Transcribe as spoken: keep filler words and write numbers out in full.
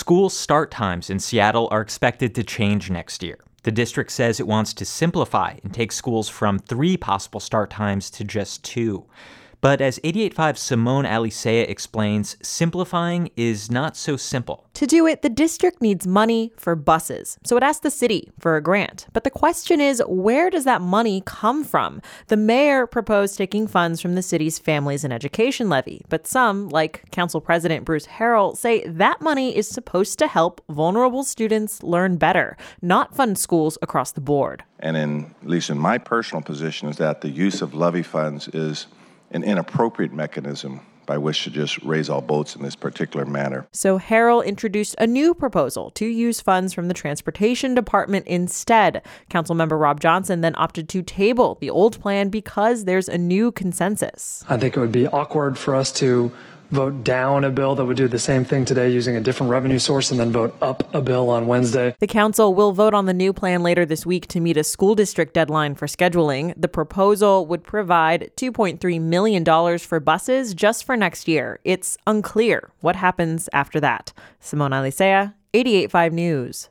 School start times in Seattle are expected to change next year. The district says it wants to simplify and take schools from three possible start times to just two. But as eighty-eight point five Simone Alicea explains, simplifying is not so simple. To do it, the district needs money for buses, so it asked the city for a grant. But the question is, where does that money come from? The mayor proposed taking funds from the city's Families and Education Levy, but some, like Council President Bruce Harrell, say that money is supposed to help vulnerable students learn better, not fund schools across the board. And in, at least in my personal position, is that the use of levy funds is an inappropriate mechanism by which to just raise all boats in this particular manner. So Harrell introduced a new proposal to use funds from the Transportation Department instead. Councilmember Rob Johnson then opted to table the old plan because there's a new consensus. I think it would be awkward for us to vote down a bill that would do the same thing today using a different revenue source and then vote up a bill on Wednesday. The council will vote on the new plan later this week to meet a school district deadline for scheduling. The proposal would provide two point three million dollars for buses just for next year. It's unclear what happens after that. Simone Alicea, eighty-eight point five News.